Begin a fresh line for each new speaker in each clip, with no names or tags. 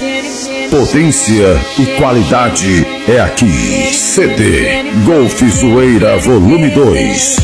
Potência e qualidade é aqui. CD Golf Zoeira Volume 2.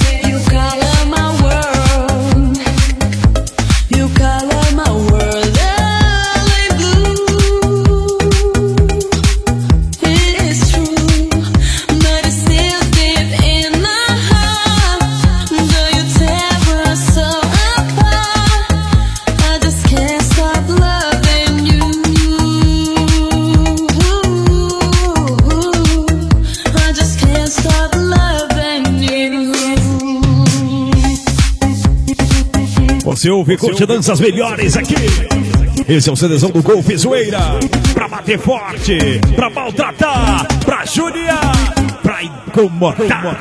Você ouve e curte danças melhores aqui. Esse é o CDzão do Golf Zoeira. Pra bater forte, pra maltratar, pra judiar, pra incomodar.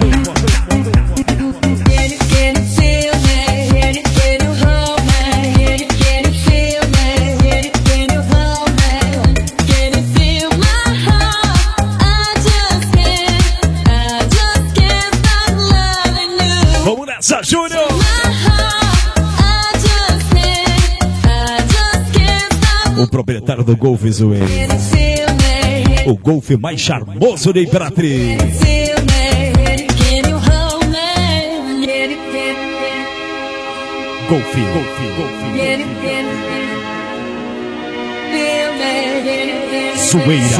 Vamos nessa, Júnior! O proprietário do Golf Zoeira, o golfe mais charmoso da Imperatriz. Golfe. Zoeira.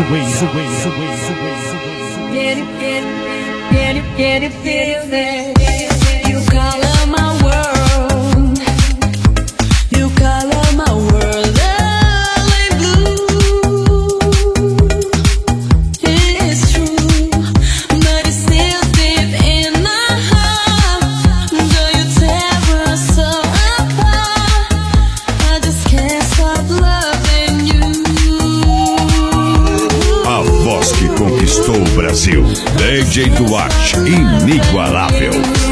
Conquistou o Brasil. DJ Duarte, inigualável.